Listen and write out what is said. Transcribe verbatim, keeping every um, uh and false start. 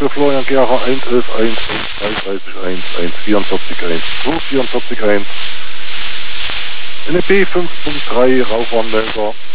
für Florian Gera eins elf eins, eins dreiunddreißig eins, eins vierundvierzig eins, zwei vierundvierzig eins. N E P fünf Punkt drei Rauchwarnmelder.